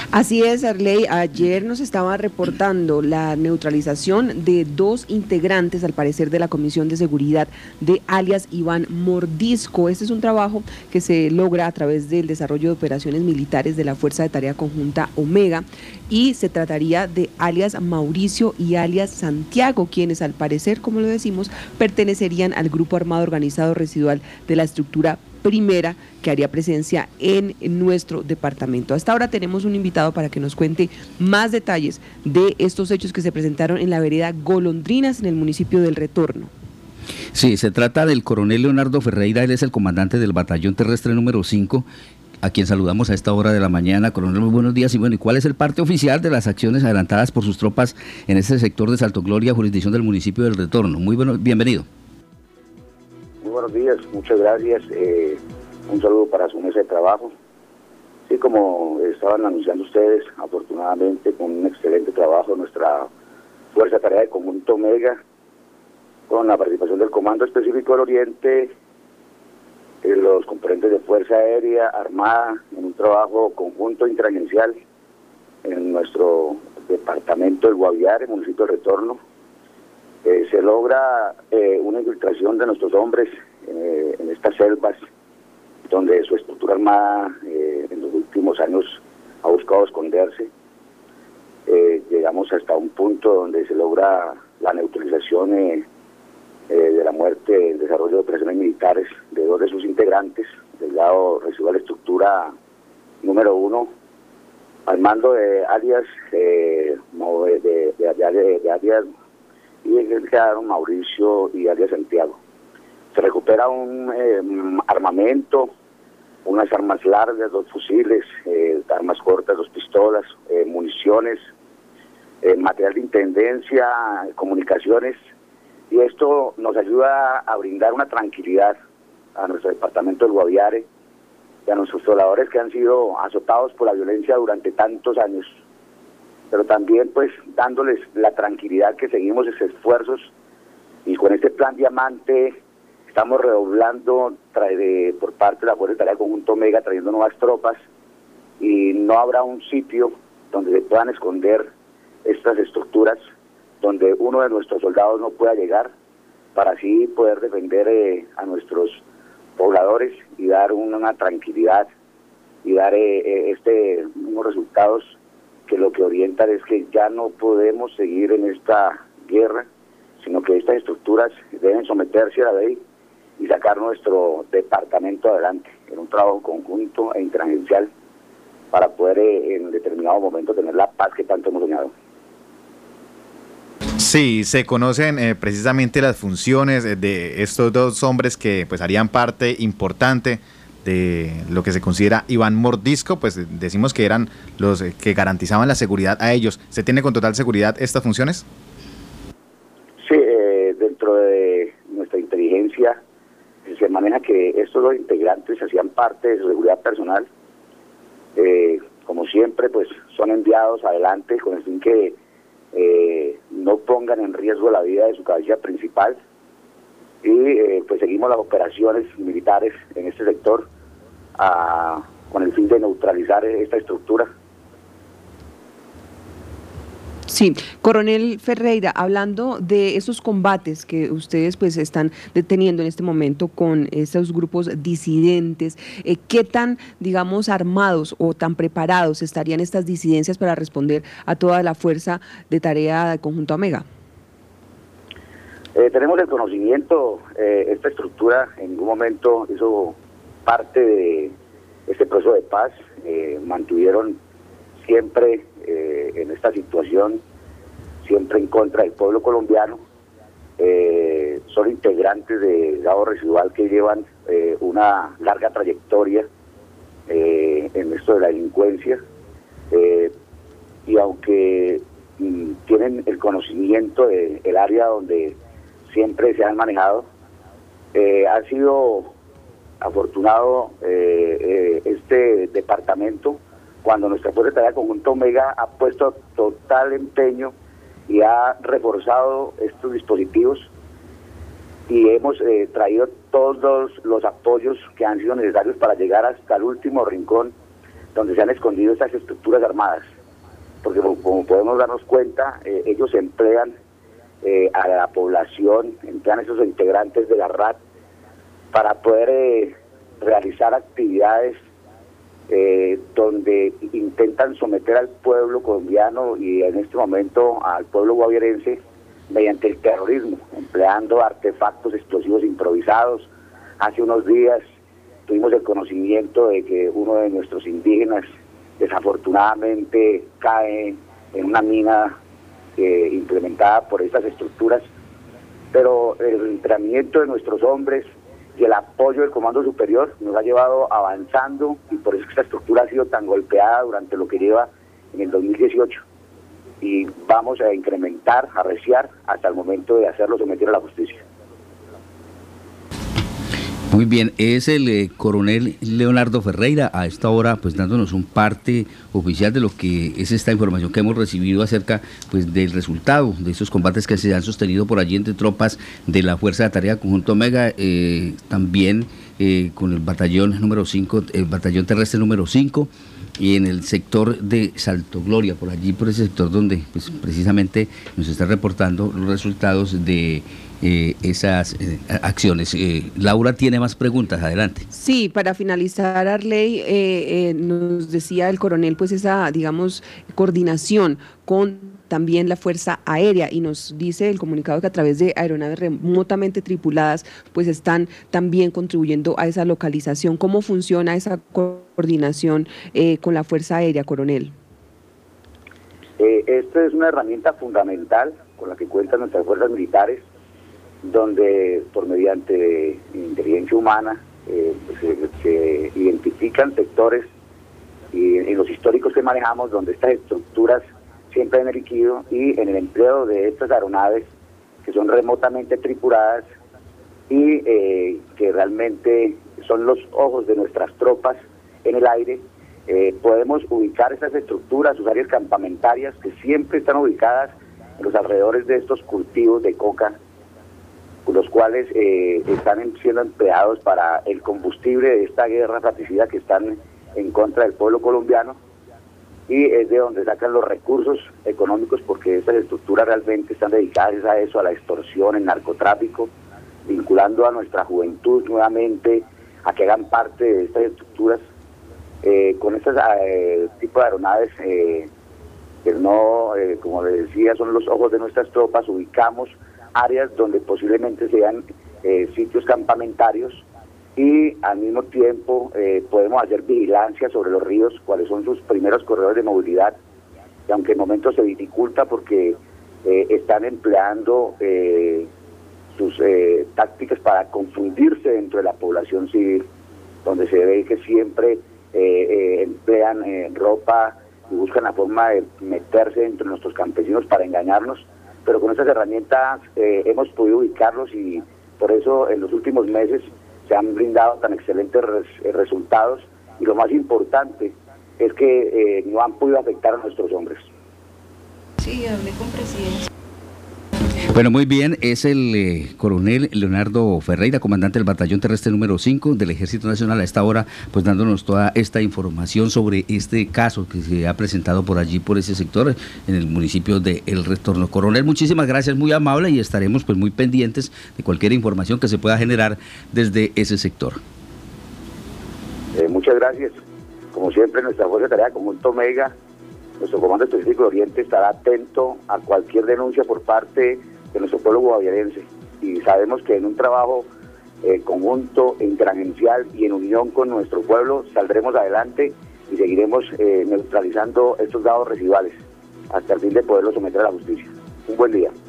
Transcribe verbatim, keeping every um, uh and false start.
Así es, Arley. Ayer nos estaba reportando la neutralización de dos integrantes, al parecer, de la Comisión de Seguridad de alias Iván Mordisco. Este es un trabajo que se logra a través del desarrollo de operaciones militares de la Fuerza de Tarea Conjunta Omega, y se trataría de alias Mauricio y alias Santiago, quienes al parecer, como lo decimos, pertenecerían al grupo armado organizado residual de la estructura primera que haría presencia en nuestro departamento. Hasta ahora tenemos un invitado para que nos cuente más detalles de estos hechos que se presentaron en la vereda Golondrinas, en el municipio del Retorno. Sí, se trata del coronel Leonardo Ferreira. Él es el comandante del batallón terrestre número cinco, a quien saludamos a esta hora de la mañana. Coronel, muy buenos días. Y bueno, ¿y cuál es el parte oficial de las acciones adelantadas por sus tropas en este sector de Salto Gloria, jurisdicción del municipio del Retorno? Muy bueno, bienvenido. Muy buenos días, muchas gracias. Eh, un saludo para su mesa de trabajo. Sí, como estaban anunciando ustedes, afortunadamente con un excelente trabajo nuestra Fuerza de Tarea de Conjunto Omega, con la participación del Comando Específico del Oriente, eh, los componentes de Fuerza Aérea, Armada, en un trabajo conjunto interagencial en nuestro departamento del Guaviare, municipio de Retorno. Eh, se logra eh, una infiltración de nuestros hombres eh, en estas selvas, donde su estructura armada eh, en los últimos años ha buscado esconderse. Eh, llegamos hasta un punto donde se logra la neutralización eh, eh, de la muerte en desarrollo de operaciones militares de dos de sus integrantes, del lado residual estructura número uno, al mando de alias eh, de, de, de, de, de alias y quedaron Mauricio y alias Santiago. Se recupera un eh, armamento, unas armas largas, dos fusiles, eh, armas cortas, dos pistolas, eh, municiones, eh, material de intendencia, comunicaciones, y esto nos ayuda a brindar una tranquilidad a nuestro departamento del Guaviare y a nuestros pobladores que han sido azotados por la violencia durante tantos años, pero también pues dándoles la tranquilidad que seguimos esos esfuerzos, y con este plan Diamante estamos redoblando trae de, por parte de la Fuerza de Tarea Conjunto Omega, trayendo nuevas tropas, y no habrá un sitio donde se puedan esconder estas estructuras, donde uno de nuestros soldados no pueda llegar, para así poder defender eh, a nuestros pobladores y dar una, una tranquilidad y dar eh, este unos resultados que lo que orientan es que ya no podemos seguir en esta guerra, sino que estas estructuras deben someterse a la ley y sacar nuestro departamento adelante en un trabajo conjunto e interagencial para poder eh, en determinado momento tener la paz que tanto hemos soñado. Sí, se conocen eh, precisamente las funciones de estos dos hombres que pues harían parte importante de lo que se considera Iván Mordisco. Pues decimos que eran los que garantizaban la seguridad a ellos. ¿Se tiene con total seguridad estas funciones? Sí, eh, dentro de nuestra inteligencia se maneja que estos dos integrantes hacían parte de su seguridad personal. Eh, como siempre, pues son enviados adelante con el fin que eh, no pongan en riesgo la vida de su cabecilla principal, y eh, pues seguimos las operaciones militares en este sector a, con el fin de neutralizar esta estructura. Sí, coronel Ferreira, hablando de esos combates que ustedes pues están deteniendo en este momento con esos grupos disidentes, eh, ¿qué tan, digamos, armados o tan preparados estarían estas disidencias para responder a toda la Fuerza de Tarea de Conjunto Omega? Eh, tenemos el conocimiento, eh, esta estructura en ningún momento hizo parte de este proceso de paz, eh, mantuvieron siempre eh, en esta situación, siempre en contra del pueblo colombiano. Eh, son integrantes del lado residual que llevan eh, una larga trayectoria eh, en esto de la delincuencia, eh, y aunque mm, tienen el conocimiento del área donde siempre se han manejado, eh, ha sido afortunado eh, eh, este departamento cuando nuestra Fuerza de Tarea Conjunto Omega ha puesto total empeño y ha reforzado estos dispositivos, y hemos eh, traído todos los, los apoyos que han sido necesarios para llegar hasta el último rincón donde se han escondido estas estructuras armadas, porque como, como podemos darnos cuenta, eh, ellos emplean eh, a la población, emplean a esos integrantes de la R A T para poder eh, realizar actividades eh, donde intentan someter al pueblo colombiano y en este momento al pueblo guaviarense mediante el terrorismo, empleando artefactos explosivos improvisados. Hace unos días tuvimos el conocimiento de que uno de nuestros indígenas desafortunadamente cae en una mina eh, implementada por estas estructuras, pero el entrenamiento de nuestros hombres y el apoyo del Comando Superior nos ha llevado avanzando, y por eso esta estructura ha sido tan golpeada durante lo que lleva en el dos mil dieciocho, y vamos a incrementar, a arreciar hasta el momento de hacerlo someter a la justicia. Muy bien, es el eh, coronel Leonardo Ferreira a esta hora pues dándonos un parte oficial de lo que es esta información que hemos recibido acerca pues del resultado de estos combates que se han sostenido por allí entre tropas de la Fuerza de Tarea Conjunto Omega, eh, también eh, con el batallón número cinco, el batallón terrestre número cinco, y en el sector de Salto Gloria, por allí, por ese sector donde pues precisamente nos está reportando los resultados de eh, esas eh, acciones. Eh, Laura tiene más preguntas, adelante. Sí, para finalizar, Arley, eh, eh, nos decía el coronel, pues esa, digamos, coordinación con también la Fuerza Aérea, y nos dice el comunicado que a través de aeronaves remotamente tripuladas, pues están también contribuyendo a esa localización. ¿Cómo funciona esa coordinación eh, con la Fuerza Aérea, coronel? Eh, esta es una herramienta fundamental con la que cuentan nuestras fuerzas militares, donde por mediante inteligencia humana eh, pues, se, se identifican sectores y en los históricos que manejamos donde estas estructuras siempre han erigido, y en el empleo de estas aeronaves que son remotamente tripuladas y eh, que realmente son los ojos de nuestras tropas en el aire, eh, podemos ubicar esas estructuras, sus áreas campamentarias que siempre están ubicadas en los alrededores de estos cultivos de coca, los cuales eh, están siendo empleados para el combustible de esta guerra fratricida que están en contra del pueblo colombiano, y es de donde sacan los recursos económicos, porque estas estructuras realmente están dedicadas a eso, a la extorsión, el narcotráfico, vinculando a nuestra juventud nuevamente a que hagan parte de estas estructuras. Eh, con estos eh, tipos de aeronaves eh, que no, eh, como les decía, son los ojos de nuestras tropas, ubicamos áreas donde posiblemente sean eh, sitios campamentarios, y al mismo tiempo eh, podemos hacer vigilancia sobre los ríos, cuáles son sus primeros corredores de movilidad, y aunque en momentos se dificulta porque eh, están empleando eh, sus eh, tácticas para confundirse dentro de la población civil, donde se ve que siempre eh, eh, emplean eh, ropa y buscan la forma de meterse entre nuestros campesinos para engañarnos, pero con estas herramientas eh, hemos podido ubicarlos, y por eso en los últimos meses se han brindado tan excelentes res, resultados, y lo más importante es que eh, no han podido afectar a nuestros hombres. Sí, hablé con presidencia. Bueno, muy bien, es el eh, coronel Leonardo Ferreira, comandante del batallón terrestre número cinco del Ejército Nacional, a esta hora pues dándonos toda esta información sobre este caso que se ha presentado por allí, por ese sector, en el municipio de El Retorno. Coronel, muchísimas gracias, muy amable, y estaremos pues muy pendientes de cualquier información que se pueda generar desde ese sector. Eh, muchas gracias. Como siempre, nuestra Fuerza de Tarea Conjunto Omega, nuestro Comando Específico de Oriente, estará atento a cualquier denuncia por parte de nuestro pueblo guaviarense, y sabemos que en un trabajo eh, conjunto, interagencial y en unión con nuestro pueblo saldremos adelante y seguiremos eh, neutralizando estos dados residuales hasta el fin de poderlos someter a la justicia. Un buen día.